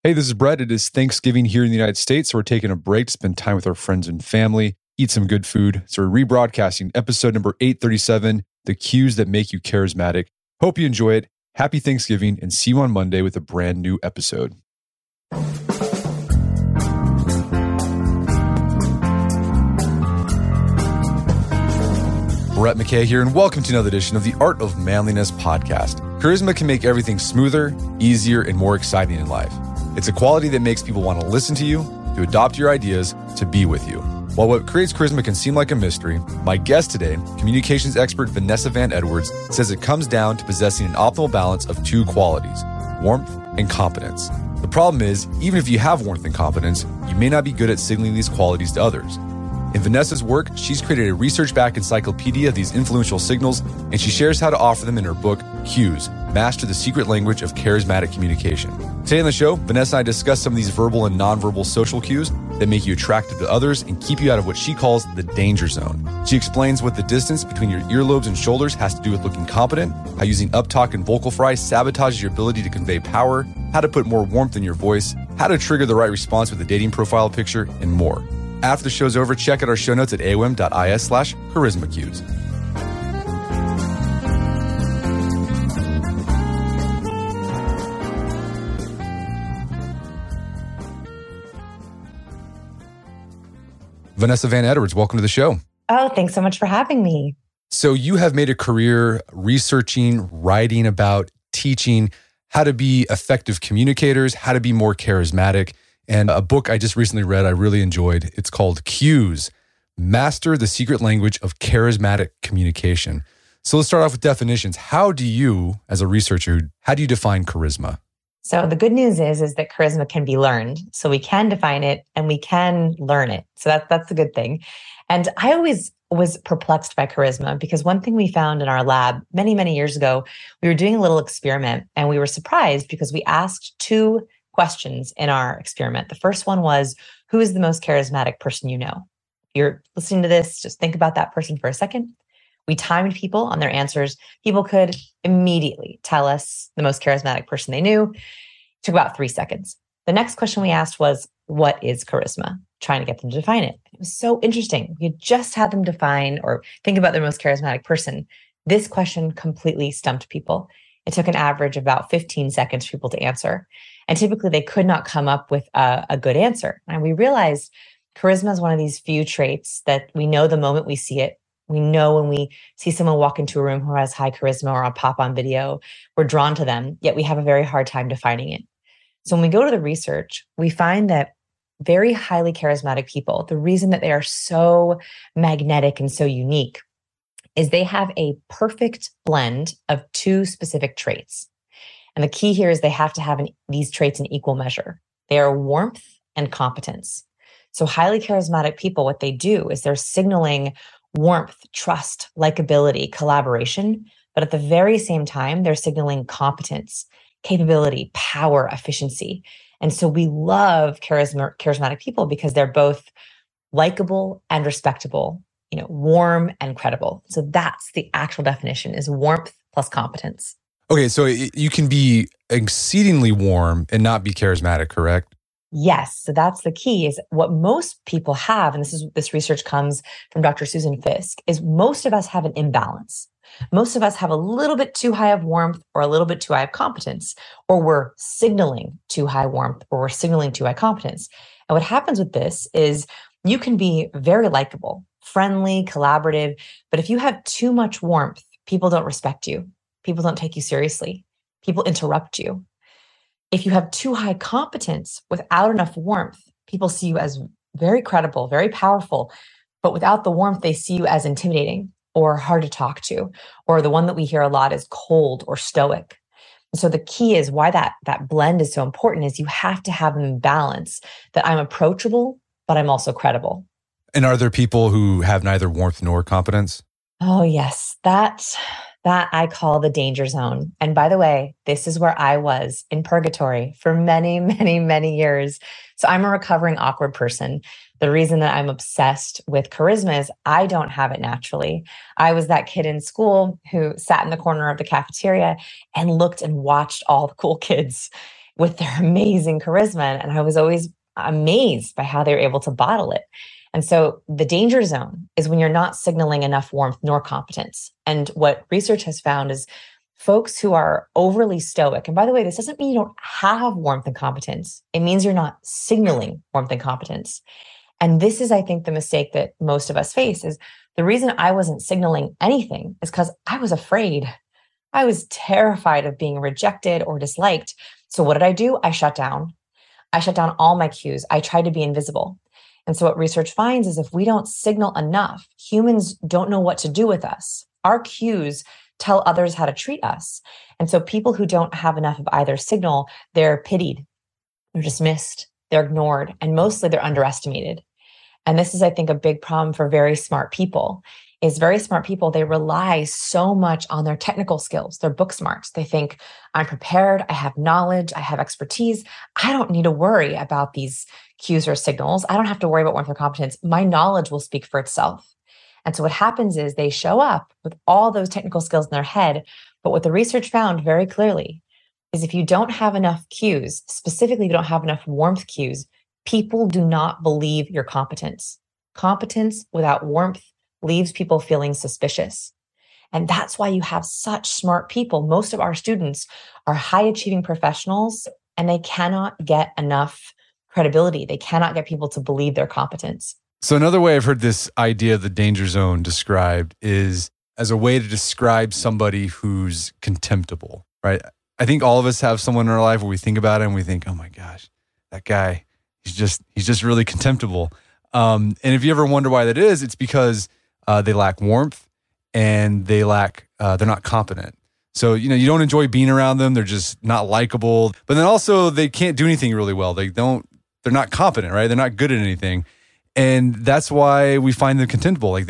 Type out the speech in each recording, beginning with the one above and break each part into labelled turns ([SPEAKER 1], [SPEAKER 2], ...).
[SPEAKER 1] Hey, this is Brett. It is Thanksgiving here in the United States, so we're taking a break to spend time with our friends and family, eat some good food. So we're rebroadcasting episode number 837, The Cues That Make You Charismatic. Hope you enjoy it. Happy Thanksgiving, and see you on Monday with a brand new episode. Brett McKay here, and welcome to another edition of the Art of Manliness podcast. Charisma can make everything smoother, easier, and more exciting in life. It's a quality that makes people want to listen to you, to adopt your ideas, to be with you. While what creates charisma can seem like a mystery, my guest today, communications expert Vanessa Van Edwards, says it comes down to possessing an optimal balance of two qualities, warmth and competence. The problem is, even if you have warmth and competence, you may not be good at signaling these qualities to others. In Vanessa's work, she's created a research-backed encyclopedia of these influential signals, and she shares how to offer them in her book, Cues, Master the Secret Language of Charismatic Communication. Today on the show, Vanessa and I discuss some of these verbal and nonverbal social cues that make you attractive to others and keep you out of what she calls the danger zone. She explains what the distance between your earlobes and shoulders has to do with looking competent, how using uptalk and vocal fry sabotages your ability to convey power, how to put more warmth in your voice, how to trigger the right response with a dating profile picture, and more. After the show's over, check out our show notes at aom.is/charismacues. Vanessa Van Edwards, welcome to the show.
[SPEAKER 2] Oh, thanks so much for having me.
[SPEAKER 1] So you have made a career researching, writing about, teaching how to be effective communicators, how to be more charismatic. And a book I just recently read, I really enjoyed. It's called Cues, Master the Secret Language of Charismatic Communication. So let's start off with definitions. How do you, as a researcher, how do you define charisma?
[SPEAKER 2] So the good news is that charisma can be learned. So we can define it and we can learn it. So that's the good thing. And I always was perplexed by charisma because one thing we found in our lab many, many years ago, we were doing a little experiment and we were surprised because we asked two questions in our experiment. The first one was, who is the most charismatic person you know? If you're listening to this, just think about that person for a second. We timed people on their answers. People could immediately tell us the most charismatic person they knew. It took about 3 seconds. The next question we asked was, what is charisma? Trying to get them to define it. It was so interesting. You just had them define or think about their most charismatic person. This question completely stumped people. It took an average of about 15 seconds for people to answer. And typically they could not come up with a good answer. And we realized charisma is one of these few traits that we know the moment we see it. We know when we see someone walk into a room who has high charisma or a pop-on video, we're drawn to them, yet we have a very hard time defining it. So when we go to the research, we find that very highly charismatic people, the reason that they are so magnetic and so unique is they have a perfect blend of two specific traits. And the key here is they have to have these traits in equal measure. They are warmth and competence. So highly charismatic people, what they do is they're signaling warmth, trust, likability, collaboration, but at the very same time, they're signaling competence, capability, power, efficiency. And so we love charismatic people because they're both likable and respectable, warm and credible. So that's the actual definition, is warmth plus competence.
[SPEAKER 1] Okay, so you can be exceedingly warm and not be charismatic, correct?
[SPEAKER 2] Yes. So that's the key, is what most people have, and this research comes from Dr. Susan Fiske, is most of us have an imbalance. Most of us have a little bit too high of warmth or a little bit too high of competence, or we're signaling too high warmth or we're signaling too high competence. And what happens with this is you can be very likable, friendly, collaborative, but if you have too much warmth, people don't respect you. People don't take you seriously. People interrupt you. If you have too high competence without enough warmth, people see you as very credible, very powerful, but without the warmth, they see you as intimidating or hard to talk to, or the one that we hear a lot is cold or stoic. And so the key is why that blend is so important is you have to have an balance that I'm approachable, but I'm also credible.
[SPEAKER 1] And are there people who have neither warmth nor competence?
[SPEAKER 2] Oh, yes. That I call the danger zone. And by the way, this is where I was in purgatory for many, many, many years. So I'm a recovering awkward person. The reason that I'm obsessed with charisma is I don't have it naturally. I was that kid in school who sat in the corner of the cafeteria and looked and watched all the cool kids. with their amazing charisma. And I was always amazed by how they were able to bottle it. And so the danger zone is when you're not signaling enough warmth nor competence. And what research has found is folks who are overly stoic, and by the way, this doesn't mean you don't have warmth and competence. It means you're not signaling warmth and competence. And this is, I think, the mistake that most of us face is the reason I wasn't signaling anything is because I was afraid. I was terrified of being rejected or disliked. So what did I do? I shut down. I shut down all my cues. I tried to be invisible. And so what research finds is if we don't signal enough, humans don't know what to do with us. Our cues tell others how to treat us. And so people who don't have enough of either signal, they're pitied, they're dismissed, they're ignored, and mostly they're underestimated. And this is, I think, a big problem for very smart people. Is very smart people, they rely so much on their technical skills, their book smarts. They think, I'm prepared, I have knowledge, I have expertise. I don't need to worry about these cues or signals. I don't have to worry about warmth or competence. My knowledge will speak for itself. And so what happens is they show up with all those technical skills in their head. But what the research found very clearly is if you don't have enough cues, specifically if you don't have enough warmth cues, people do not believe your competence. Competence without warmth leaves people feeling suspicious. And that's why you have such smart people. Most of our students are high achieving professionals and they cannot get enough credibility. They cannot get people to believe their competence.
[SPEAKER 1] So another way I've heard this idea of the danger zone described is as a way to describe somebody who's contemptible, right? I think all of us have someone in our life where we think about it and we think, oh my gosh, that guy, he's just really contemptible. And if you ever wonder why that is, it's because they lack warmth and they're not competent. So, you don't enjoy being around them. They're just not likable. But then also they can't do anything really well. They're not competent, right? They're not good at anything. And that's why we find them contemptible. Like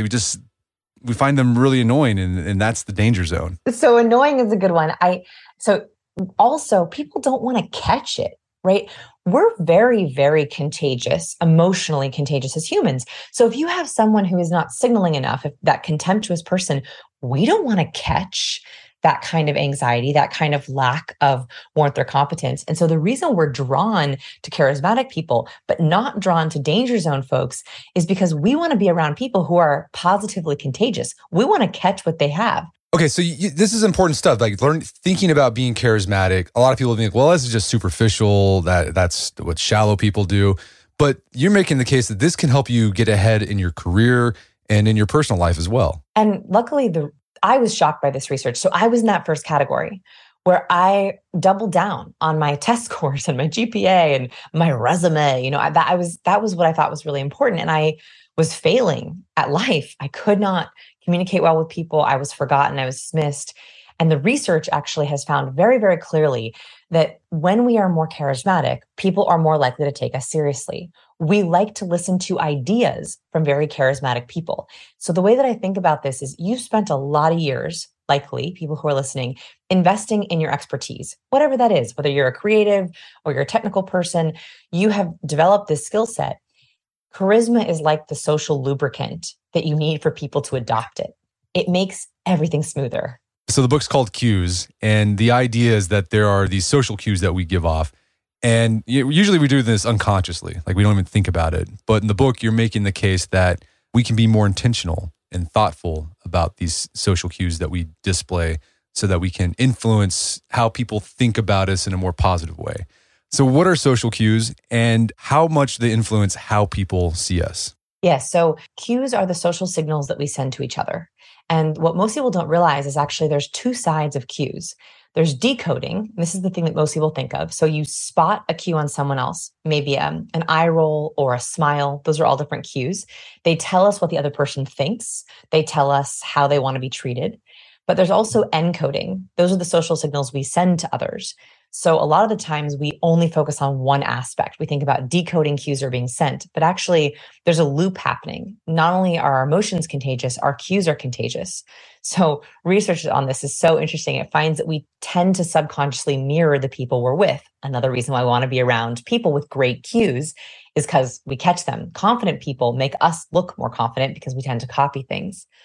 [SPEAKER 1] we find them really annoying and that's the danger zone.
[SPEAKER 2] So annoying is a good one. So also people don't want to catch it, right? We're very, very contagious, emotionally contagious as humans. So if you have someone who is not signaling enough, if that contemptuous person, we don't want to catch that kind of anxiety, that kind of lack of warmth or competence. And so the reason we're drawn to charismatic people, but not drawn to danger zone folks is because we want to be around people who are positively contagious. We want to catch what they have.
[SPEAKER 1] Okay, so this is important stuff. Like thinking about being charismatic. A lot of people think, well, this is just superficial. That's what shallow people do. But you're making the case that this can help you get ahead in your career and in your personal life as well.
[SPEAKER 2] And luckily, I was shocked by this research. So I was in that first category where I doubled down on my test scores and my GPA and my resume. That was what I thought was really important. And I was failing at life. I could not communicate well with people. I was forgotten. I was dismissed. And the research actually has found very, very clearly that when we are more charismatic, people are more likely to take us seriously. We like to listen to ideas from very charismatic people. So the way that I think about this is you've spent a lot of years, likely people who are listening, investing in your expertise, whatever that is, whether you're a creative or you're a technical person, you have developed this skill set. Charisma is like the social lubricant that you need for people to adopt it. It makes everything smoother.
[SPEAKER 1] So the book's called Cues, and the idea is that there are these social cues that we give off. And usually we do this unconsciously, like we don't even think about it. But in the book, you're making the case that we can be more intentional and thoughtful about these social cues that we display so that we can influence how people think about us in a more positive way. So what are social cues and how much they influence how people see us?
[SPEAKER 2] Yes. So cues are the social signals that we send to each other. And what most people don't realize is actually there's two sides of cues. There's decoding. This is the thing that most people think of. So you spot a cue on someone else, maybe an eye roll or a smile. Those are all different cues. They tell us what the other person thinks. They tell us how they want to be treated. But there's also encoding. Those are the social signals we send to others. So a lot of the times we only focus on one aspect. We think about decoding cues are being sent, but actually there's a loop happening. Not only are our emotions contagious, our cues are contagious. So research on this is so interesting. It finds that we tend to subconsciously mirror the people we're with. Another reason why we want to be around people with great cues is because we catch them. Confident people make us look more confident because we tend to copy things.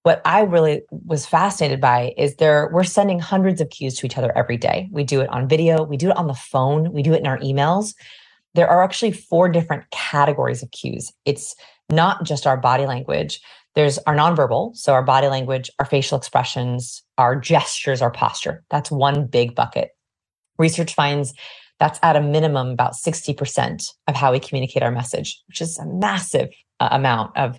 [SPEAKER 2] what I really was fascinated by is we're sending hundreds of cues to each other every day. We do it on video, we do it on the phone, we do it in our emails. There are actually 4 different categories of cues. It's not just our body language. There's our nonverbal, so our body language, our facial expressions, our gestures, our posture. That's one big bucket. Research finds that's at a minimum about 60% of how we communicate our message, which is a massive amount of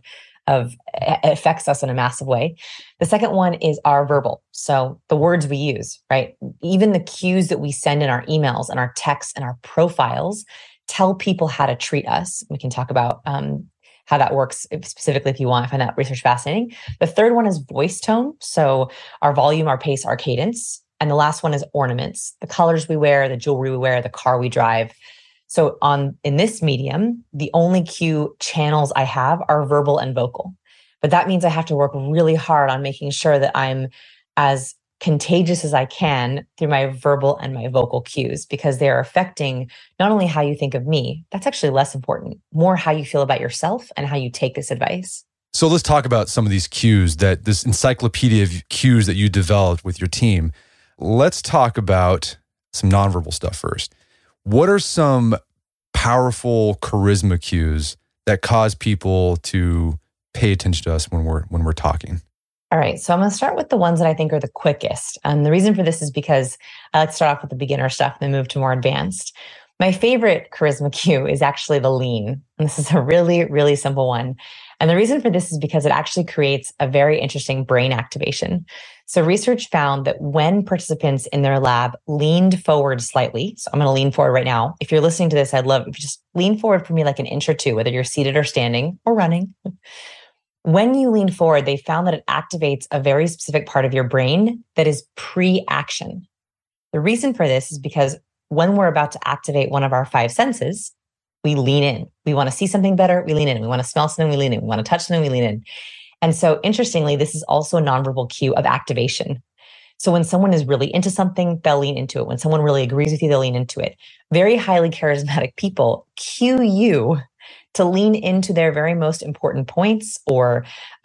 [SPEAKER 2] it affects us in a massive way. The second one is our verbal. So the words we use, right? Even the cues that we send in our emails and our texts and our profiles tell people how to treat us. We can talk about how that works specifically if you want. I find that research fascinating. The third one is voice tone. So our volume, our pace, our cadence. And the last one is ornaments, the colors we wear, the jewelry we wear, the car we drive. So in this medium, the only cue channels I have are verbal and vocal. But that means I have to work really hard on making sure that I'm as contagious as I can through my verbal and my vocal cues, because they're affecting not only how you think of me, that's actually less important, more how you feel about yourself and how you take this advice.
[SPEAKER 1] So let's talk about some of these cues, this encyclopedia of cues that you developed with your team. Let's talk about some nonverbal stuff first. What are some powerful charisma cues that cause people to pay attention to us when we're talking?
[SPEAKER 2] All right, so I'm going to start with the ones that I think are the quickest. And the reason for this is because I like to start off with the beginner stuff and then move to more advanced. My favorite charisma cue is actually the lean. And this is a really, really simple one. And the reason for this is because it actually creates a very interesting brain activation. So research found that when participants in their lab leaned forward slightly, so I'm going to lean forward right now. If you're listening to this, I'd love if you just lean forward for me like an inch or two, whether you're seated or standing or running. When you lean forward, they found that it activates a very specific part of your brain that is pre-action. The reason for this is because when we're about to activate one of our 5 senses, we lean in. We want to see something better, we lean in. We want to smell something, we lean in. We want to touch something, we lean in. And so interestingly, this is also a nonverbal cue of activation. So when someone is really into something, they'll lean into it. When someone really agrees with you, they'll lean into it. Very highly charismatic people cue you to lean into their very most important points or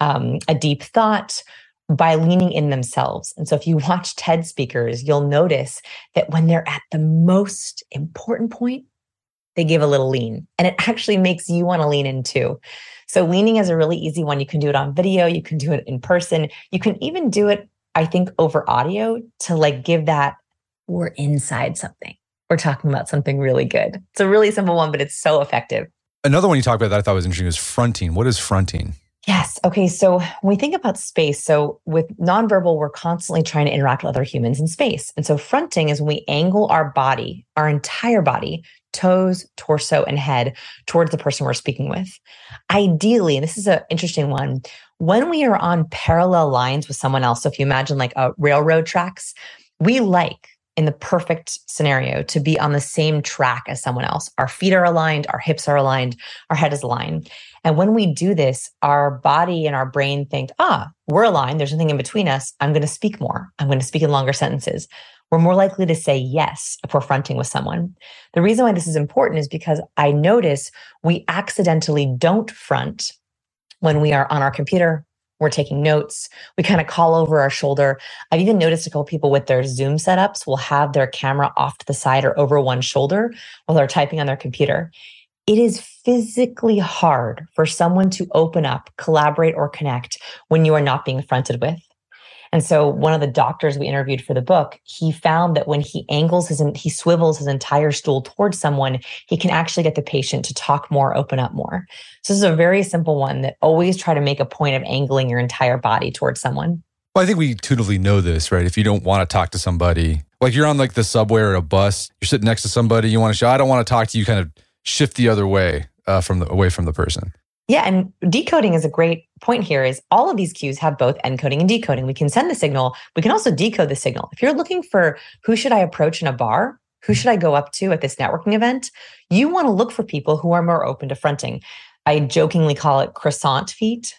[SPEAKER 2] a deep thought by leaning in themselves. And so if you watch TED speakers, you'll notice that when they're at the most important point, they give a little lean, and it actually makes you want to lean in too. So leaning is a really easy one. You can do it on video. You can do it in person. You can even do it, I think, over audio to like give that we're inside something. We're talking about something really good. It's a really simple one, but it's so effective.
[SPEAKER 1] Another one you talked about that I thought was interesting is fronting. What is fronting?
[SPEAKER 2] Yes. Okay. So when we think about space, so with nonverbal, we're constantly trying to interact with other humans in space. And so fronting is when we angle our body, our entire body, toes, torso, and head towards the person we're speaking with. Ideally, and this is an interesting one, when we are on parallel lines with someone else, so if you imagine like a railroad tracks, we like, in the perfect scenario, to be on the same track as someone else. Our feet are aligned, our hips are aligned, our head is aligned. And when we do this, our body and our brain think, we're aligned. There's nothing in between us. I'm going to speak more. I'm going to speak in longer sentences. We're more likely to say yes if we're fronting with someone. The reason why this is important is because I notice we accidentally don't front when we are on our computer. We're taking notes. We kind of call over our shoulder. I've even noticed a couple people with their Zoom setups will have their camera off to the side or over one shoulder while they're typing on their computer. It is physically hard for someone to open up, collaborate, or connect when you are not being fronted with. And so one of the doctors we interviewed for the book, he found that when he swivels his entire stool towards someone, he can actually get the patient to talk more, open up more. So this is a very simple one that always try to make a point of angling your entire body towards someone.
[SPEAKER 1] Well, I think we intuitively know this, right? If you don't want to talk to somebody, like you're on like the subway or a bus, you're sitting next to somebody, you want to show, I don't want to talk to you, kind of shift the other way away from the person.
[SPEAKER 2] Yeah, and decoding is a great point here is all of these cues have both encoding and decoding. We can send the signal. We can also decode the signal. If you're looking for who should I approach in a bar, who should I go up to at this networking event, you want to look for people who are more open to fronting. I jokingly call it croissant feet.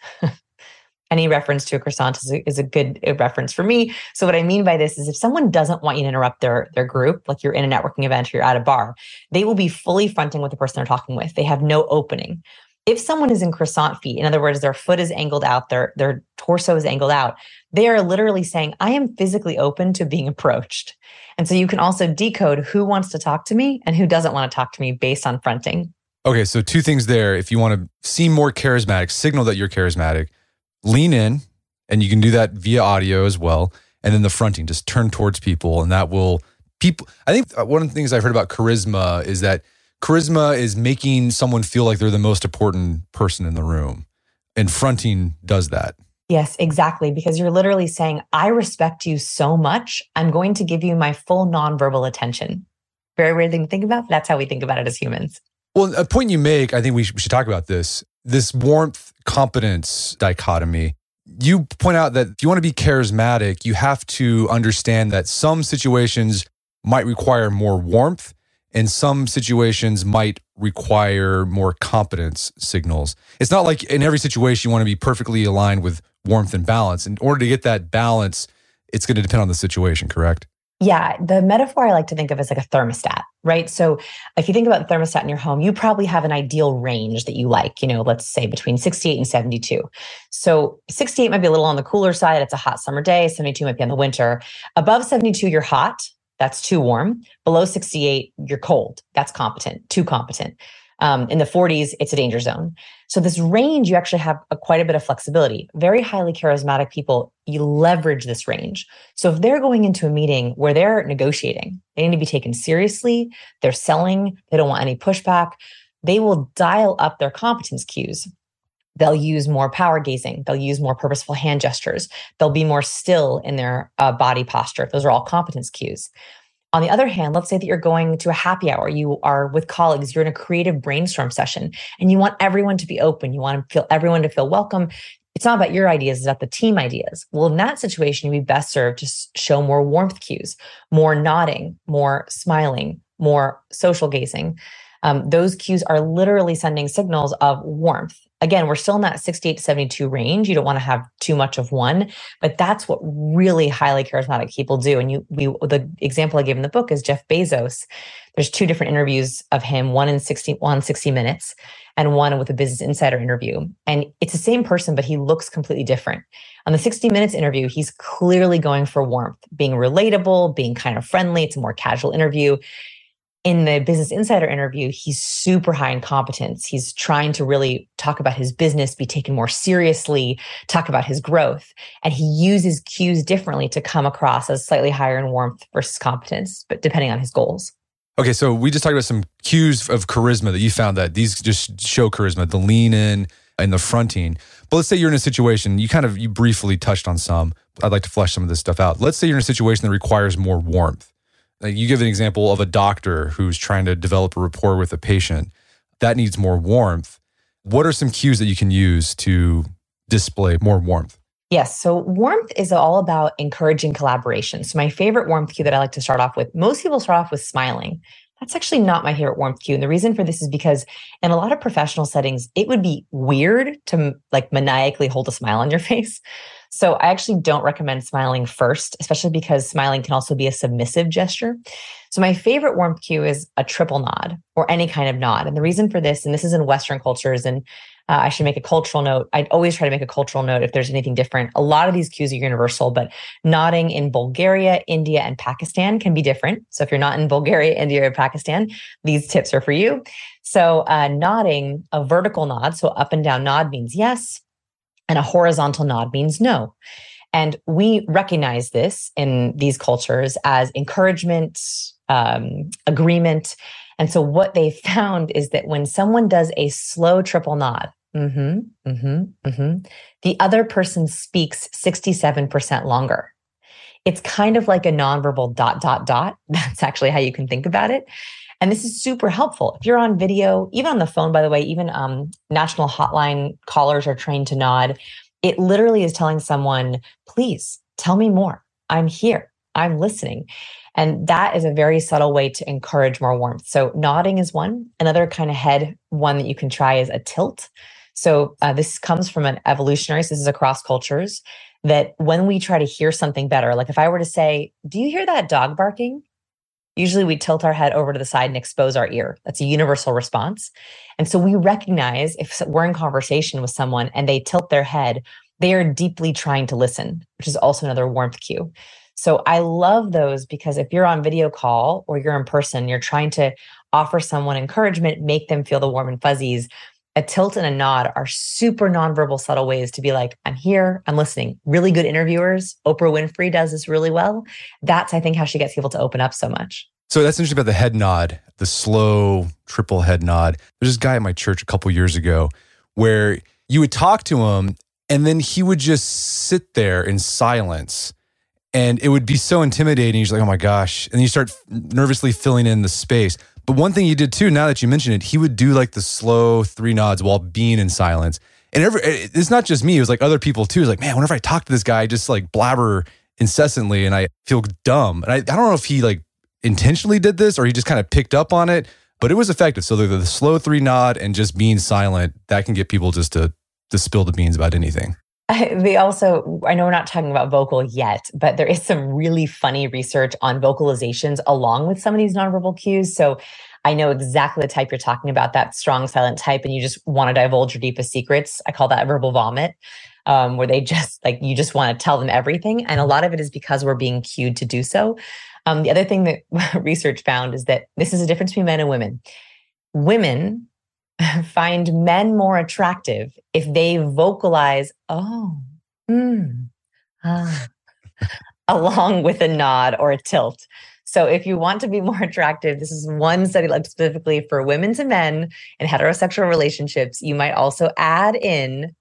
[SPEAKER 2] Any reference to a croissant is a good reference for me. So what I mean by this is if someone doesn't want you to interrupt their group, like you're in a networking event or you're at a bar, they will be fully fronting with the person they're talking with. They have no opening. If someone is in croissant feet, in other words, their foot is angled out, their torso is angled out, they are literally saying, I am physically open to being approached. And so you can also decode who wants to talk to me and who doesn't want to talk to me based on fronting.
[SPEAKER 1] Okay, so two things there. If you want to seem more charismatic, signal that you're charismatic, lean in, and you can do that via audio as well. And then the fronting, just turn towards people, and that will people. I think one of the things I've heard about charisma is that charisma is making someone feel like they're the most important person in the room, and fronting does that.
[SPEAKER 2] Yes, exactly. Because you're literally saying, I respect you so much. I'm going to give you my full nonverbal attention. Very weird thing to think about, but that's how we think about it as humans.
[SPEAKER 1] Well, a point you make, I think we should talk about this warmth competence dichotomy. You point out that if you want to be charismatic, you have to understand that some situations might require more warmth and some situations might require more competence signals. It's not like in every situation you want to be perfectly aligned with warmth and balance. In order to get that balance, it's going to depend on the situation, correct?
[SPEAKER 2] Yeah, the metaphor I like to think of is like a thermostat, right? So if you think about the thermostat in your home, you probably have an ideal range that you like, let's say between 68 and 72. So 68 might be a little on the cooler side. It's a hot summer day. 72 might be in the winter. Above 72, you're hot. That's too warm. Below 68, you're cold. That's competent, too competent. In the 40s, it's a danger zone. So this range, you actually have quite a bit of flexibility. Very highly charismatic people, you leverage this range. So if they're going into a meeting where they're negotiating, they need to be taken seriously, they're selling, they don't want any pushback, they will dial up their competence cues. They'll use more power gazing. They'll use more purposeful hand gestures. They'll be more still in their body posture. Those are all competence cues. On the other hand, let's say that you're going to a happy hour, you are with colleagues, you're in a creative brainstorm session, and you want everyone to be open. You want everyone to feel welcome. It's not about your ideas, it's about the team ideas. Well, in that situation, you'd be best served to show more warmth cues, more nodding, more smiling, more social gazing. Those cues are literally sending signals of warmth. Again, we're still in that 68 to 72 range. You don't want to have too much of one, but that's what really highly charismatic people do. And the example I gave in the book is Jeff Bezos. There's two different interviews of him, one in 60 Minutes and one with a Business Insider interview. And it's the same person, but he looks completely different. On the 60 Minutes interview, he's clearly going for warmth, being relatable, being kind of friendly. It's a more casual interview. In the Business Insider interview, he's super high in competence. He's trying to really talk about his business, be taken more seriously, talk about his growth. And he uses cues differently to come across as slightly higher in warmth versus competence, but depending on his goals.
[SPEAKER 1] Okay, so we just talked about some cues of charisma that you found that these just show charisma, the lean in and the fronting. But let's say you're in a situation, you briefly touched on some. I'd like to flesh some of this stuff out. Let's say you're in a situation that requires more warmth. Like you give an example of a doctor who's trying to develop a rapport with a patient. That needs more warmth. What are some cues that you can use to display more warmth?
[SPEAKER 2] Yes. So warmth is all about encouraging collaboration. So my favorite warmth cue that I like to start off with, most people start off with smiling. That's actually not my favorite warmth cue. And the reason for this is because in a lot of professional settings, it would be weird to maniacally hold a smile on your face. So I actually don't recommend smiling first, especially because smiling can also be a submissive gesture. So my favorite warmth cue is a triple nod or any kind of nod. And the reason for this, and this is in Western cultures, and I should make a cultural note. I'd always try to make a cultural note if there's anything different. A lot of these cues are universal, but nodding in Bulgaria, India, and Pakistan can be different. So if you're not in Bulgaria, India, or Pakistan, these tips are for you. So nodding, a vertical nod, so up and down nod means yes, and a horizontal nod means no. And we recognize this in these cultures as encouragement, agreement. And so what they found is that when someone does a slow triple nod, the other person speaks 67% longer. It's kind of like a nonverbal ... That's actually how you can think about it. And this is super helpful. If you're on video, even on the phone, by the way, even national hotline callers are trained to nod. It literally is telling someone, please tell me more. I'm here. I'm listening. And that is a very subtle way to encourage more warmth. So nodding is one. Another kind of head one that you can try is a tilt. So this comes from an evolutionary, so this is across cultures, that when we try to hear something better, like if I were to say, do you hear that dog barking? Usually we tilt our head over to the side and expose our ear. That's a universal response. And so we recognize if we're in conversation with someone and they tilt their head, they are deeply trying to listen, which is also another warmth cue. So I love those because if you're on video call or you're in person, you're trying to offer someone encouragement, make them feel the warm and fuzzies. A tilt and a nod are super nonverbal, subtle ways to be like, I'm here, I'm listening. Really good interviewers. Oprah Winfrey does this really well. That's, I think, how she gets people to open up so much.
[SPEAKER 1] So that's interesting about the head nod, the slow triple head nod. There's this guy at my church a couple years ago where you would talk to him and then he would just sit there in silence. And it would be so intimidating. He's like, oh my gosh. And you start nervously filling in the space. But one thing he did too, now that you mention it, he would do like the slow 3 nods while being in silence. And it's not just me, it was like other people too. It's like, man, whenever I talk to this guy, I just like blabber incessantly and I feel dumb. And I don't know if he like intentionally did this or he just kind of picked up on it, but it was effective. So the slow 3 nod and just being silent, that can get people just to spill the beans about anything.
[SPEAKER 2] They also, I know we're not talking about vocal yet, but there is some really funny research on vocalizations along with some of these nonverbal cues. So I know exactly the type you're talking about, that strong silent type, and you just want to divulge your deepest secrets. I call that verbal vomit, where they just like, you just want to tell them everything. And a lot of it is because we're being cued to do so. The other thing that research found is that this is a difference between men and women. Women find men more attractive if they vocalize, along with a nod or a tilt. So if you want to be more attractive, this is one study like specifically for women to men in heterosexual relationships. You might also add in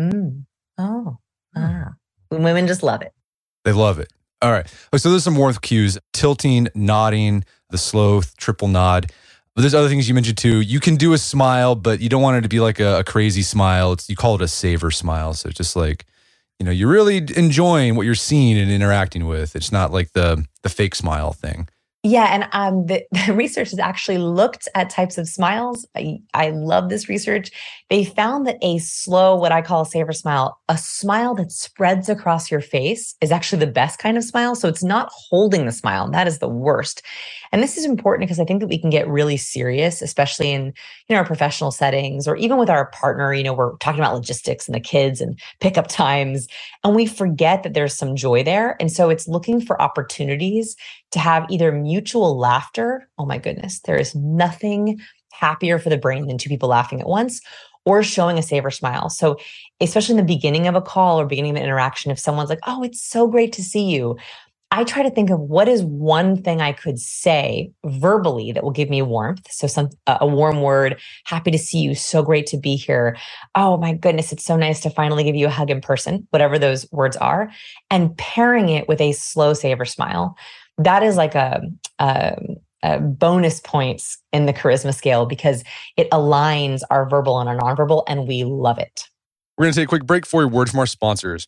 [SPEAKER 2] women just love it.
[SPEAKER 1] They love it. All right. So there's some warmth cues: tilting, nodding, the slow triple nod. But there's other things you mentioned too. You can do a smile, but you don't want it to be like a crazy smile. You call it a savor smile. So just like, you're really enjoying what you're seeing and interacting with. It's not like the fake smile thing.
[SPEAKER 2] Yeah, and the research has actually looked at types of smiles. I love this research. They found that a slow, what I call a savor smile, a smile that spreads across your face is actually the best kind of smile. So it's not holding the smile. That is the worst. And this is important because I think that we can get really serious, especially in our professional settings or even with our partner. We're talking about logistics and the kids and pickup times, and we forget that there's some joy there. And so it's looking for opportunities to have either mutual laughter. Oh my goodness, there is nothing happier for the brain than 2 people laughing at once, or showing a savor smile. So especially in the beginning of a call or beginning of an interaction, if someone's like, oh, it's so great to see you, I try to think of what is one thing I could say verbally that will give me warmth. So a warm word, happy to see you, so great to be here. Oh my goodness, it's so nice to finally give you a hug in person, whatever those words are, and pairing it with a slow savor smile. That is like a bonus points in the charisma scale because it aligns our verbal and our nonverbal, and we love it.
[SPEAKER 1] We're going to take a quick break for a word from our sponsors.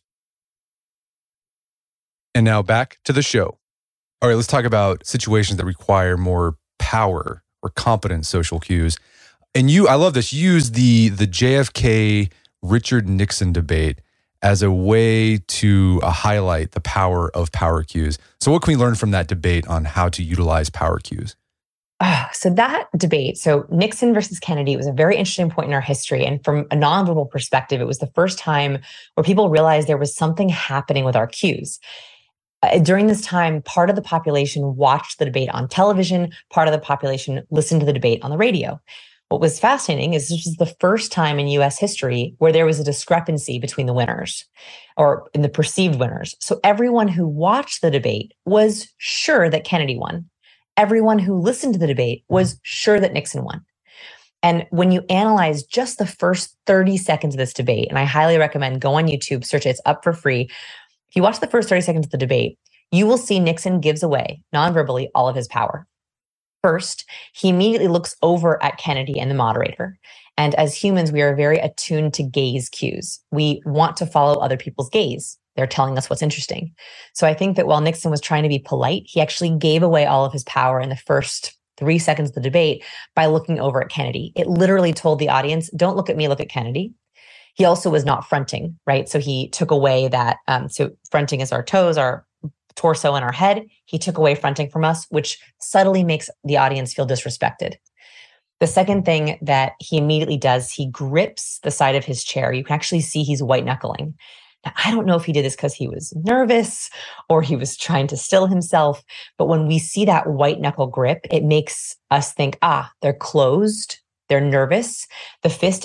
[SPEAKER 1] And now back to the show. All right, let's talk about situations that require more power or competent social cues. And I love this, you use the JFK Richard Nixon debate as a way to highlight the power of power cues. So what can we learn from that debate on how to utilize power cues?
[SPEAKER 2] So that debate, so Nixon versus Kennedy, was a very interesting point in our history. And from a nonverbal perspective, it was the first time where people realized there was something happening with our cues. During this time, part of the population watched the debate on television, part of the population listened to the debate on the radio. What was fascinating is this was the first time in US history where there was a discrepancy between the winners or in the perceived winners. So everyone who watched the debate was sure that Kennedy won. Everyone who listened to the debate was sure that Nixon won. And when you analyze just the first 30 seconds of this debate, and I highly recommend go on YouTube, search it, it's up for free. If you watch the first 30 seconds of the debate, you will see Nixon gives away non-verbally all of his power. First, he immediately looks over at Kennedy and the moderator. And as humans, we are very attuned to gaze cues. We want to follow other people's gaze. They're telling us what's interesting. So I think that while Nixon was trying to be polite, he actually gave away all of his power in the first 3 seconds of the debate by looking over at Kennedy. It literally told the audience, don't look at me, look at Kennedy. He also was not fronting, right? So he took away that. So fronting is our toes, our torso and our head. He took away fronting from us, which subtly makes the audience feel disrespected. The second thing that he immediately does, he grips the side of his chair. You can actually see he's white knuckling. Now, I don't know if he did this because he was nervous or he was trying to still himself. But when we see that white knuckle grip, it makes us think, they're closed. They're nervous. The fist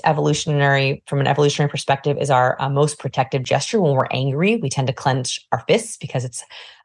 [SPEAKER 2] from an evolutionary perspective, is our most protective gesture. When we're angry, we tend to clench our fists because it's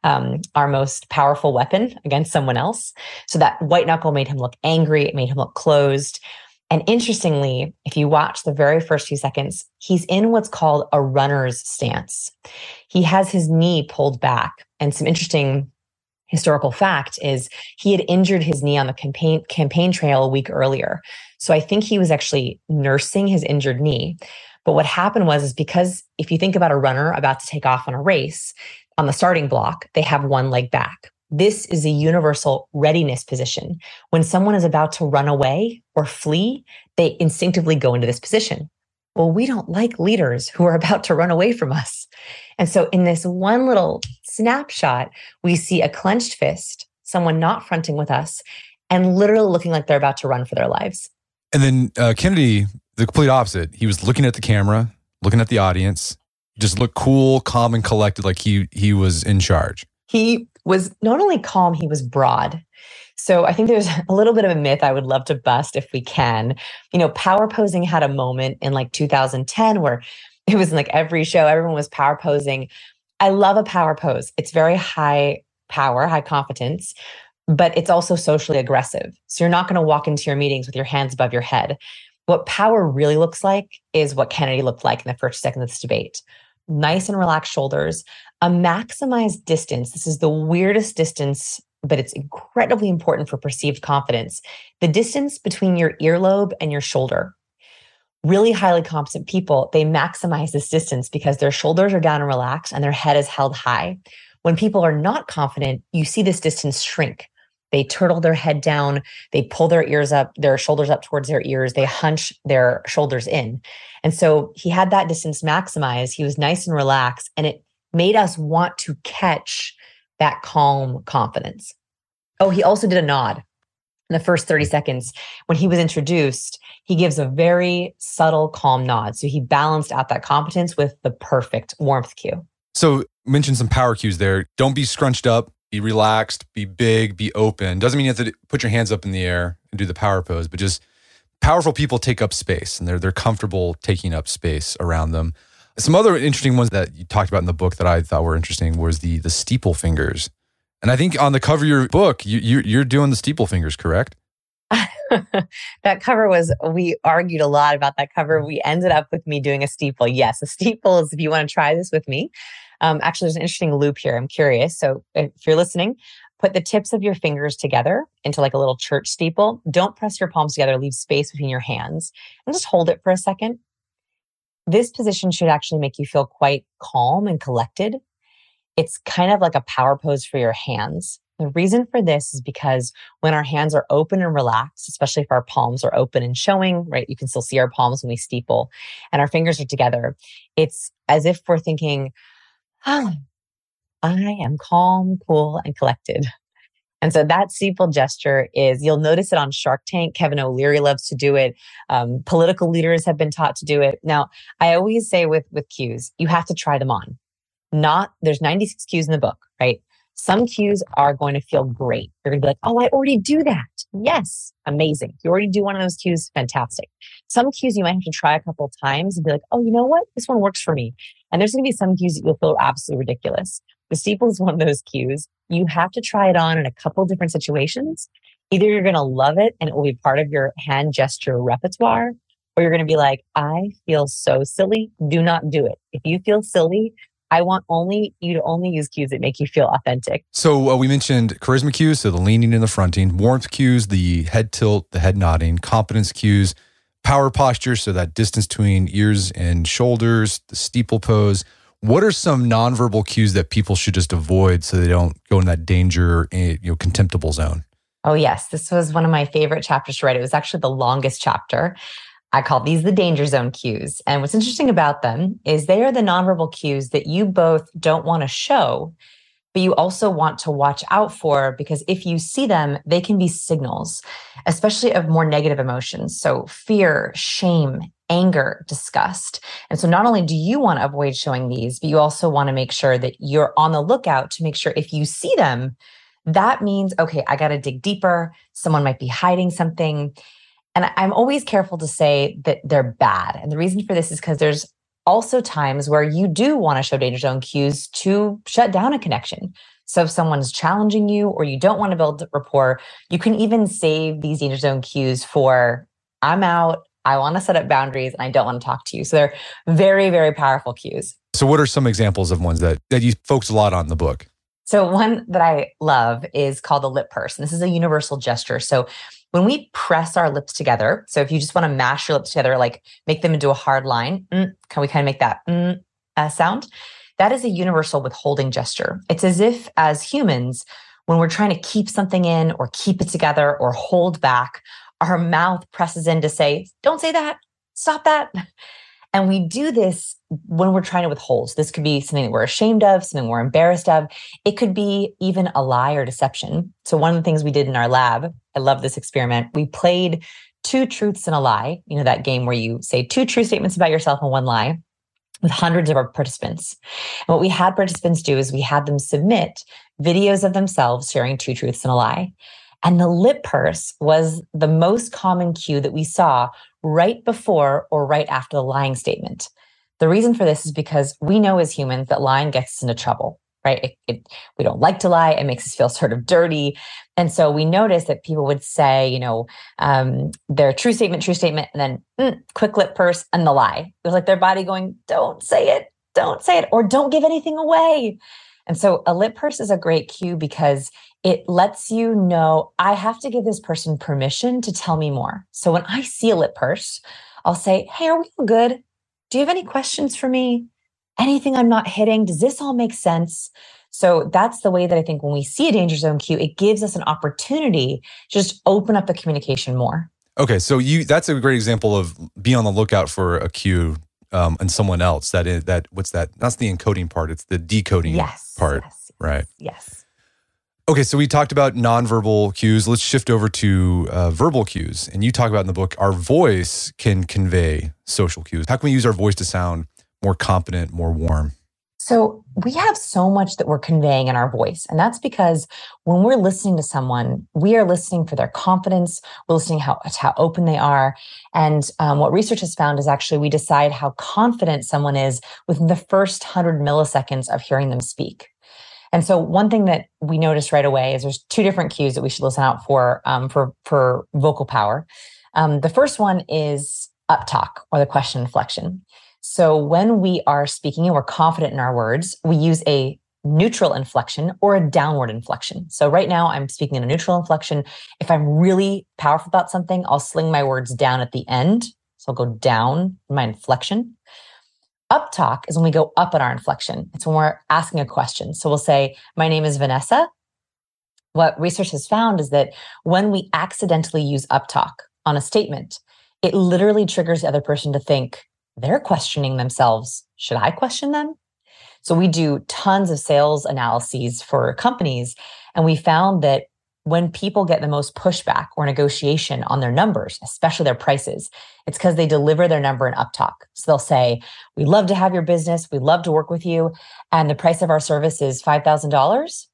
[SPEAKER 2] our most powerful weapon against someone else. So that white knuckle made him look angry. It made him look closed. And interestingly, if you watch the very first few seconds, he's in what's called a runner's stance. He has his knee pulled back. And some interesting historical fact is he had injured his knee on the campaign trail a week earlier. So I think he was actually nursing his injured knee. But what happened is because if you think about a runner about to take off on a race, on the starting block, they have one leg back. This is a universal readiness position. When someone is about to run away or flee, they instinctively go into this position. Well, we don't like leaders who are about to run away from us. And so in this one little snapshot, we see a clenched fist, someone not fronting with us, and literally looking like they're about to run for their lives.
[SPEAKER 1] And then Kennedy, the complete opposite. He was looking at the camera, looking at the audience, just looked cool, calm, and collected, like he was in charge.
[SPEAKER 2] He was not only calm, he was broad. So I think there's a little bit of a myth I would love to bust if we can. Power posing had a moment in like 2010 where it was in like every show, everyone was power posing. I love a power pose. It's very high power, high confidence, but it's also socially aggressive. So you're not going to walk into your meetings with your hands above your head. What power really looks like is what Kennedy looked like in the first second of this debate. Nice and relaxed shoulders, a maximized distance. This is the weirdest distance, but it's incredibly important for perceived confidence. The distance between your earlobe and your shoulder. Really highly competent people, they maximize this distance because their shoulders are down and relaxed and their head is held high. When people are not confident, you see this distance shrink. They turtle their head down, they pull their shoulders up towards their ears, they hunch their shoulders in. And so he had that distance maximized. He was nice and relaxed, and it made us want to catch that calm confidence. Oh, he also did a nod. In the first 30 seconds, when he was introduced, he gives a very subtle, calm nod. So he balanced out that competence with the perfect warmth cue.
[SPEAKER 1] So mention some power cues there. Don't be scrunched up, be relaxed, be big, be open. Doesn't mean you have to put your hands up in the air and do the power pose, but just powerful people take up space and they're comfortable taking up space around them. Some other interesting ones that you talked about in the book that I thought were interesting was the steeple fingers. And I think on the cover of your book, you're doing the steeple fingers, correct?
[SPEAKER 2] That cover we argued a lot about that cover. We ended up with me doing a steeple. Yes, a steeple is if you want to try this with me. Actually, there's an interesting loop here. I'm curious. So if you're listening, put the tips of your fingers together into like a little church steeple. Don't press your palms together. Leave space between your hands and just hold it for a second. This position should actually make you feel quite calm and collected. It's kind of like a power pose for your hands. The reason for this is because when our hands are open and relaxed, especially if our palms are open and showing, right? You can still see our palms when we steeple and our fingers are together. It's as if we're thinking, I am calm, cool, and collected. And so that steeple gesture you'll notice it on Shark Tank. Kevin O'Leary loves to do it. Political leaders have been taught to do it. Now, I always say with cues, you have to try them on. There's 96 cues in the book, right? Some cues are going to feel great. You're going to be like, oh, I already do that. Yes, amazing. If you already do one of those cues, fantastic. Some cues you might have to try a couple of times and be like, oh, you know what? This one works for me. And there's going to be some cues that you'll feel absolutely ridiculous. The steeple is one of those cues. You have to try it on in a couple different situations. Either you're going to love it and it will be part of your hand gesture repertoire, or you're going to be like, I feel so silly. Do not do it. If you feel silly, I want you to only use cues that make you feel authentic.
[SPEAKER 1] So we mentioned charisma cues, so the leaning and the fronting, warmth cues, the head tilt, the head nodding, competence cues, power posture, so that distance between ears and shoulders, the steeple pose. What are some nonverbal cues that people should just avoid so they don't go in that danger, contemptible zone?
[SPEAKER 2] Oh, yes. This was one of my favorite chapters to write. It was actually the longest chapter. I call these the danger zone cues. And what's interesting about them is they are the nonverbal cues that you both don't want to show, but you also want to watch out for, because if you see them, they can be signals, especially of more negative emotions. So fear, shame, anger, disgust. And so not only do you want to avoid showing these, but you also want to make sure that you're on the lookout to make sure if you see them, that means, okay, I got to dig deeper. Someone might be hiding something. And I'm always careful to say that they're bad. And the reason for this is because there's also times where you do want to show danger zone cues to shut down a connection. So if someone's challenging you or you don't want to build rapport, you can even save these danger zone cues for, I'm out, I want to set up boundaries, and I don't want to talk to you. So they're very, very powerful cues.
[SPEAKER 1] So what are some examples of ones that you focus a lot on in the book?
[SPEAKER 2] So one that I love is called the lip purse. And this is a universal gesture. So when we press our lips together, so if you just want to mash your lips together, like make them into a hard line, can we kind of make that sound? That is a universal withholding gesture. It's as if as humans, when we're trying to keep something in or keep it together or hold back, our mouth presses in to say, don't say that, stop that. And we do this when we're trying to withhold. So this could be something that we're ashamed of, something we're embarrassed of. It could be even a lie or deception. So one of the things we did in our lab, I love this experiment. We played 2 truths and a lie. You know, that game where you say 2 true statements about yourself and 1 lie, with hundreds of our participants. And what we had participants do is we had them submit videos of themselves sharing 2 truths and a lie. And the lip purse was the most common cue that we saw right before or right after the lying statement. The reason for this is because we know as humans that lying gets us into trouble, right? We don't like to lie. It makes us feel sort of dirty. And so we noticed that people would say, their true statement, and then quick lip purse and the lie. It was like their body going, don't say it, or don't give anything away. And so a lip purse is a great cue because it lets you know, I have to give this person permission to tell me more. So when I see a lip purse, I'll say, hey, are we all good? Do you have any questions for me? Anything I'm not hitting? Does this all make sense? So that's the way that I think when we see a danger zone cue, it gives us an opportunity to just open up the communication more.
[SPEAKER 1] Okay, so that's a great example of be on the lookout for a cue and someone else. What's that? That's the encoding part. It's the decoding part, right?
[SPEAKER 2] Yes.
[SPEAKER 1] Okay, so we talked about nonverbal cues. Let's shift over to verbal cues. And you talk about in the book, our voice can convey social cues. How can we use our voice to sound more confident, more warm?
[SPEAKER 2] So we have so much that we're conveying in our voice. And that's because when we're listening to someone, we are listening for their confidence. We're listening to how open they are. And what research has found is actually we decide how confident someone is within the first 100 milliseconds of hearing them speak. And so one thing that we noticed right away is there's 2 different cues that we should listen out for vocal power. The first one is uptalk, or the question inflection. So when we are speaking and we're confident in our words, we use a neutral inflection or a downward inflection. So right now I'm speaking in a neutral inflection. If I'm really powerful about something, I'll sling my words down at the end. So I'll go down in my inflection. Uptalk is when we go up in our inflection. It's when we're asking a question. So we'll say, my name is Vanessa. What research has found is that when we accidentally use uptalk on a statement, it literally triggers the other person to think, they're questioning themselves. Should I question them? So we do tons of sales analyses for companies, and we found that when people get the most pushback or negotiation on their numbers, especially their prices, it's because they deliver their number in uptalk. So they'll say, we'd love to have your business. We'd love to work with you. And the price of our service is $5,000.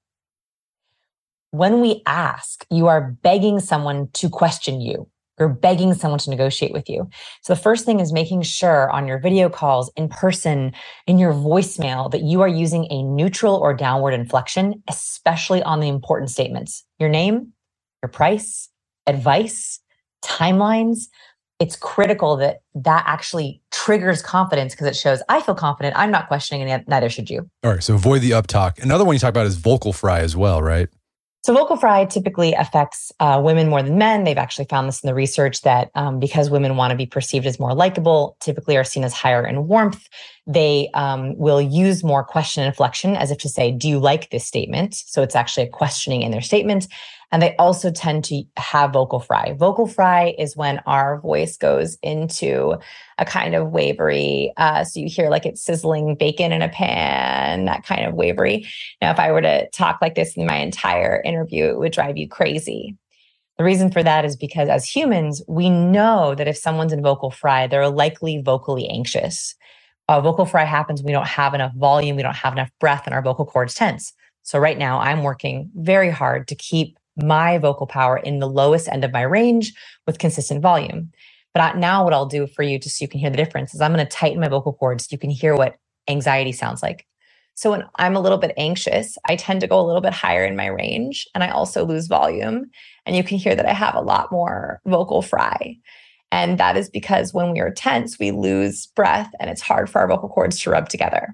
[SPEAKER 2] When we ask, you are begging someone to question you. You're begging someone to negotiate with you. So the first thing is making sure on your video calls, in person, in your voicemail, that you are using a neutral or downward inflection, especially on the important statements. Your name, your price, advice, timelines. It's critical that actually triggers confidence because it shows, I feel confident, I'm not questioning, and neither should you.
[SPEAKER 1] All right, so avoid the uptalk. Another one you talk about is vocal fry as well, right?
[SPEAKER 2] So vocal fry typically affects women more than men. They've actually found this in the research that because women want to be perceived as more likable, typically are seen as higher in warmth. They will use more question inflection as if to say, do you like this statement? So it's actually a questioning in their statement. And they also tend to have vocal fry. Vocal fry is when our voice goes into a kind of wavery. So you hear like it's sizzling bacon in a pan, that kind of wavery. Now, if I were to talk like this in my entire interview, it would drive you crazy. The reason for that is because as humans, we know that if someone's in vocal fry, they're likely vocally anxious. Vocal fry happens when we don't have enough volume, we don't have enough breath, and our vocal cords tense. So right now, I'm working very hard to keep my vocal power in the lowest end of my range with consistent volume. But now what I'll do for you, just so you can hear the difference, is I'm going to tighten my vocal cords so you can hear what anxiety sounds like. So when I'm a little bit anxious, I tend to go a little bit higher in my range, and I also lose volume. And you can hear that I have a lot more vocal fry. And that is because when we are tense, we lose breath and it's hard for our vocal cords to rub together.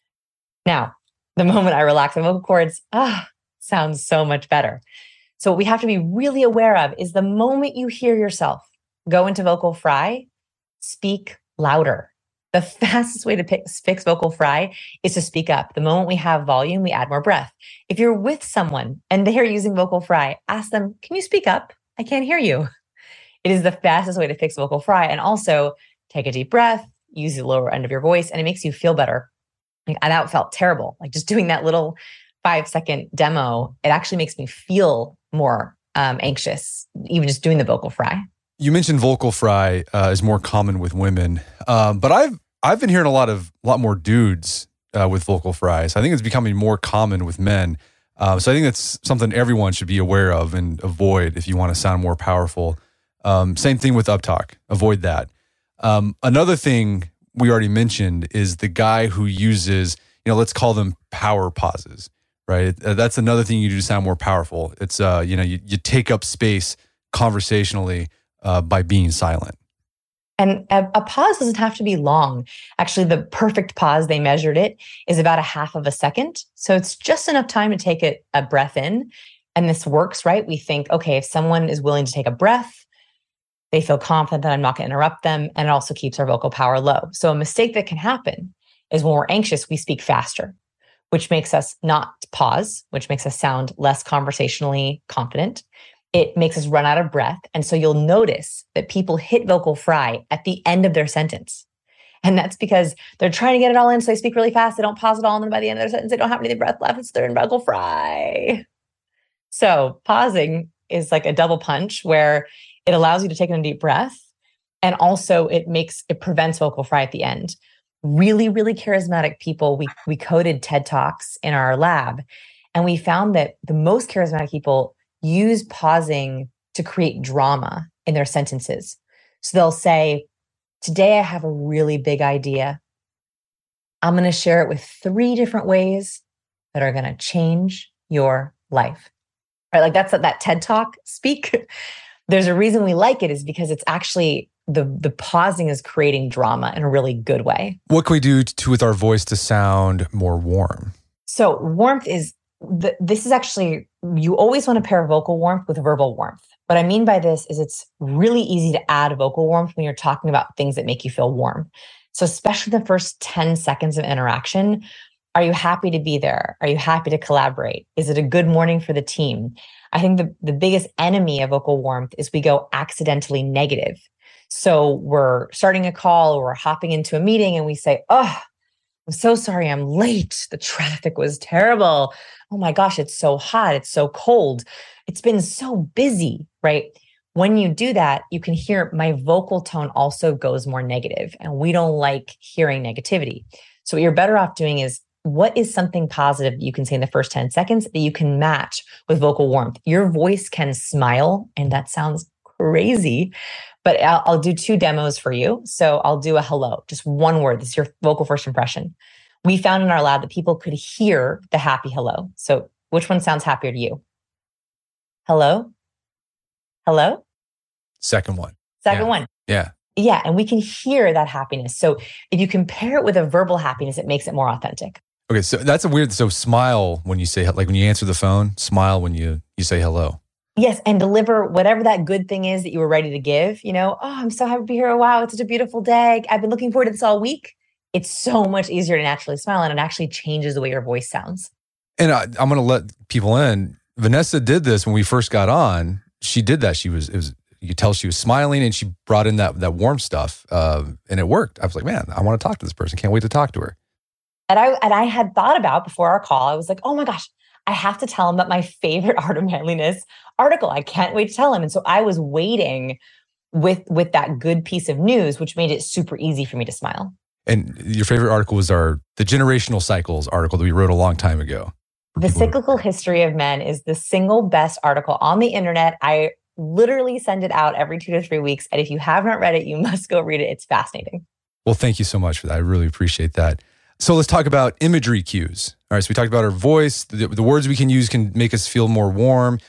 [SPEAKER 2] Now, the moment I relax my vocal cords, sounds so much better. So what we have to be really aware of is the moment you hear yourself go into vocal fry, speak louder. The fastest way to fix vocal fry is to speak up. The moment we have volume, we add more breath. If you're with someone and they are using vocal fry, ask them, can you speak up? I can't hear you. It is the fastest way to fix vocal fry. And also take a deep breath, use the lower end of your voice, and it makes you feel better. Like, that felt terrible. Like just doing that little 5-second demo, it actually makes me feel more anxious, even just doing the vocal fry.
[SPEAKER 1] You mentioned vocal fry is more common with women, but I've been hearing a lot more dudes with vocal fries. I think it's becoming more common with men. So I think that's something everyone should be aware of and avoid if you want to sound more powerful. Same thing with uptalk. Avoid that. Another thing we already mentioned is the guy who uses, let's call them power pauses, right? That's another thing you do to sound more powerful. It's, you take up space conversationally by being silent.
[SPEAKER 2] And a pause doesn't have to be long. Actually, the perfect pause, they measured it, is about 1/2 of a second. So it's just enough time to take a breath in. And this works, right? We think, okay, if someone is willing to take a breath, they feel confident that I'm not going to interrupt them. And it also keeps our vocal power low. So a mistake that can happen is when we're anxious, we speak faster, which makes us not pause, which makes us sound less conversationally confident. It makes us run out of breath. And so you'll notice that people hit vocal fry at the end of their sentence. And that's because they're trying to get it all in. So they speak really fast. They don't pause it all. And then by the end of their sentence, they don't have any breath left. It's they're in vocal fry. So pausing is like a double punch where it allows you to take in a deep breath. And also it prevents vocal fry at the end. Really, really charismatic people. We coded TED Talks in our lab. And we found that the most charismatic people use pausing to create drama in their sentences. So they'll say, today I have a really big idea. I'm going to share it with 3 different ways that are going to change your life. Right? Like that's that TED Talk speak. There's a reason we like it is because it's actually the pausing is creating drama in a really good way.
[SPEAKER 1] What can we do with our voice to sound more warm?
[SPEAKER 2] So warmth is, this is actually, you always want to pair vocal warmth with verbal warmth. What I mean by this is it's really easy to add vocal warmth when you're talking about things that make you feel warm. So especially the first 10 seconds of interaction, are you happy to be there? Are you happy to collaborate? Is it a good morning for the team? I think the biggest enemy of vocal warmth is we go accidentally negative. So we're starting a call or we're hopping into a meeting and we say, oh, I'm so sorry I'm late. The traffic was terrible. Oh my gosh, it's so hot. It's so cold. It's been so busy, right? When you do that, you can hear my vocal tone also goes more negative, and we don't like hearing negativity. So what you're better off doing is, what is something positive you can say in the first 10 seconds that you can match with vocal warmth? Your voice can smile, and that sounds crazy, but I'll do 2 demos for you. So I'll do a hello, just one word. This is your vocal first impression. We found in our lab that people could hear the happy hello. So which one sounds happier to you? Hello? Hello?
[SPEAKER 1] Second one.
[SPEAKER 2] Second one.
[SPEAKER 1] Yeah.
[SPEAKER 2] Yeah. And we can hear that happiness. So if you compare it with a verbal happiness, it makes it more authentic.
[SPEAKER 1] Okay. So that's a weird, so smile when you say, like when you answer the phone, smile when you say hello.
[SPEAKER 2] Yes. And deliver whatever that good thing is that you were ready to give. Oh, I'm so happy to be here. Wow. It's such a beautiful day. I've been looking forward to this all week. it's so much easier to naturally smile, and it actually changes the way your voice sounds.
[SPEAKER 1] And I'm going to let people in. Vanessa did this when we first got on. She did that. You could tell she was smiling, and she brought in that warm stuff, and it worked. I was like, man, I want to talk to this person. Can't wait to talk to her.
[SPEAKER 2] And I had thought about before our call, I was like, oh my gosh, I have to tell him about my favorite Art of Manliness article. I can't wait to tell him. And so I was waiting with that good piece of news, which made it super easy for me to smile.
[SPEAKER 1] And your favorite article was the Generational Cycles article that we wrote a long time ago.
[SPEAKER 2] The Cyclical History of Men is the single best article on the internet. I literally send it out every 2 to 3 weeks. And if you have not read it, you must go read it. It's fascinating.
[SPEAKER 1] Well, thank you so much for that. I really appreciate that. So let's talk about imagery cues. All right, so we talked about our voice. The words we can use can make us feel more warm.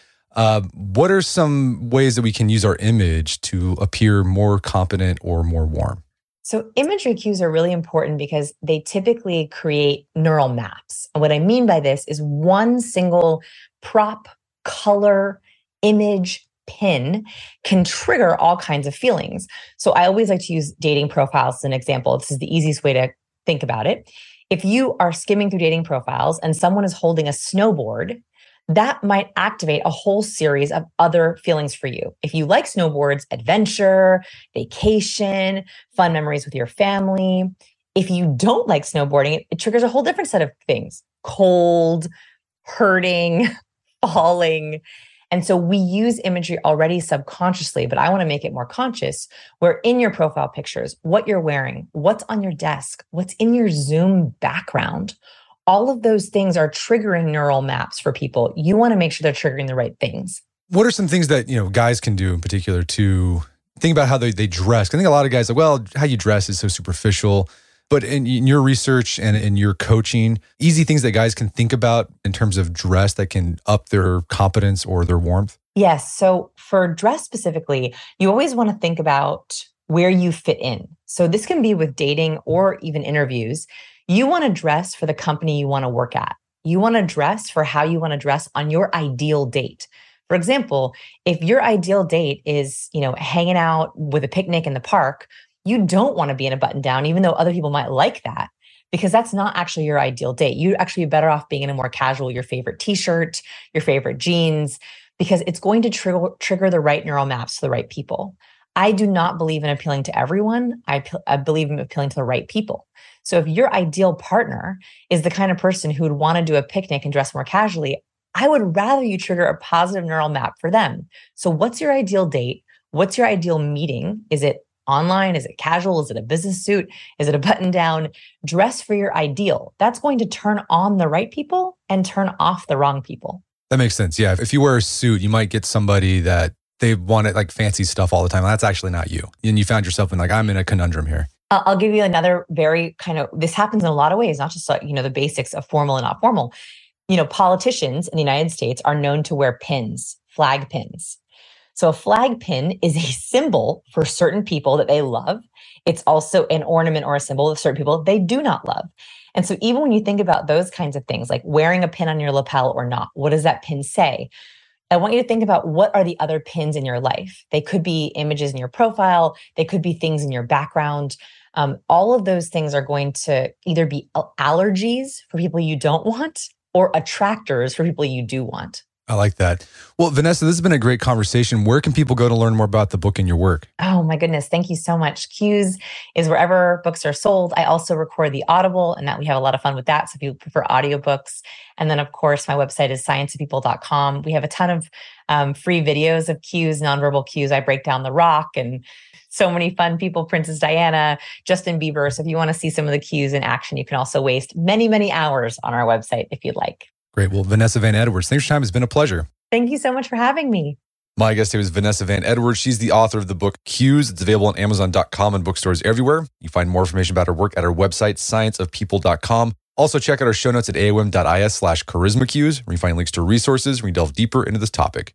[SPEAKER 1] What are some ways that we can use our image to appear more competent or more warm?
[SPEAKER 2] So imagery cues are really important because they typically create neural maps. And what I mean by this is one single prop, color, image, pin can trigger all kinds of feelings. So I always like to use dating profiles as an example. This is the easiest way to think about it. If you are skimming through dating profiles and someone is holding a snowboard, that might activate a whole series of other feelings for you. If you like snowboards, adventure, vacation, fun memories with your family. If you don't like snowboarding, it triggers a whole different set of things: cold, hurting, falling. And so we use imagery already subconsciously, but I want to make it more conscious, where in your profile pictures, what you're wearing, what's on your desk, what's in your Zoom background, all of those things are triggering neural maps for people. You want to make sure they're triggering the right things.
[SPEAKER 1] What are some things that, guys can do in particular to think about how they dress? I think a lot of guys are, well, how you dress is so superficial. But in your research and in your coaching, easy things that guys can think about in terms of dress that can up their competence or their warmth?
[SPEAKER 2] Yes. So for dress specifically, you always want to think about where you fit in. So this can be with dating or even interviews. You want to dress for the company you want to work at. You want to dress for how you want to dress on your ideal date. For example, if your ideal date is, hanging out with a picnic in the park, you don't want to be in a button down, even though other people might like that, because that's not actually your ideal date. You'd actually be better off being in a more casual, your favorite t-shirt, your favorite jeans, because it's going to trigger the right neural maps to the right people. I do not believe in appealing to everyone. I believe in appealing to the right people. So if your ideal partner is the kind of person who would want to do a picnic and dress more casually, I would rather you trigger a positive neural map for them. So what's your ideal date? What's your ideal meeting? Is it online? Is it casual? Is it a business suit? Is it a button down? Dress for your ideal. That's going to turn on the right people and turn off the wrong people.
[SPEAKER 1] That makes sense. Yeah. If you wear a suit, you might get somebody that they want it like fancy stuff all the time. That's actually not you. And you found yourself in I'm in a conundrum here.
[SPEAKER 2] I'll give you another very this happens in a lot of ways, not just the basics of formal and not formal. Politicians in the United States are known to wear pins, flag pins. So a flag pin is a symbol for certain people that they love. It's also an ornament or a symbol of certain people they do not love. And so even when you think about those kinds of things, like wearing a pin on your lapel or not, what does that pin say? I want you to think about what are the other pins in your life. They could be images in your profile. They could be things in your background. All of those things are going to either be allergies for people you don't want or attractors for people you do want.
[SPEAKER 1] I like that. Well, Vanessa, this has been a great conversation. Where can people go to learn more about the book and your work?
[SPEAKER 2] Oh my goodness. Thank you so much. Cues is wherever books are sold. I also record the Audible, and that we have a lot of fun with that. So if you prefer audiobooks. And then of course, my website is scienceofpeople.com. We have a ton of free videos of cues, nonverbal cues. I break down The Rock and so many fun people, Princess Diana, Justin Bieber. So if you want to see some of the cues in action, you can also waste many, many hours on our website if you'd like.
[SPEAKER 1] Great. Well, Vanessa Van Edwards, thanks for your time. It's been a pleasure.
[SPEAKER 2] Thank you so much for having me.
[SPEAKER 1] My guest today was Vanessa Van Edwards. She's the author of the book Cues. It's available on Amazon.com and bookstores everywhere. You can find more information about her work at her website, scienceofpeople.com. Also, check out our show notes at aom.is/charismacues, where you find links to resources where you delve deeper into this topic.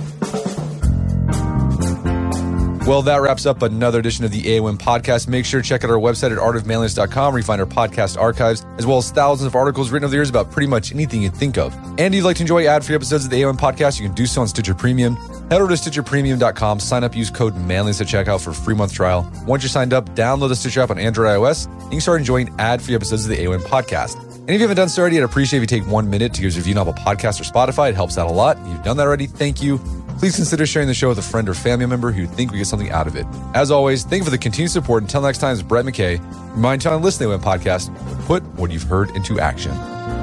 [SPEAKER 1] Well, that wraps up another edition of the AOM podcast. Make sure to check out our website at artofmanliness.com, where you find our podcast archives, as well as thousands of articles written over the years about pretty much anything you'd think of. And if you'd like to enjoy ad-free episodes of the AOM podcast, you can do so on Stitcher Premium. Head over to StitcherPremium.com, sign up, use code manliness at checkout for a free month trial. Once you're signed up, download the Stitcher app on Android iOS, and you can start enjoying ad-free episodes of the AOM podcast. And if you haven't done so already, I'd appreciate if you take 1 minute to give us a review on Apple Podcasts or Spotify. It helps out a lot. If you've done that already, thank you. Please consider sharing the show with a friend or family member who think we get something out of it. As always, thank you for the continued support. Until next time, it's Brett McKay. Remind you to listen to the AOM podcast. Put what you've heard into action.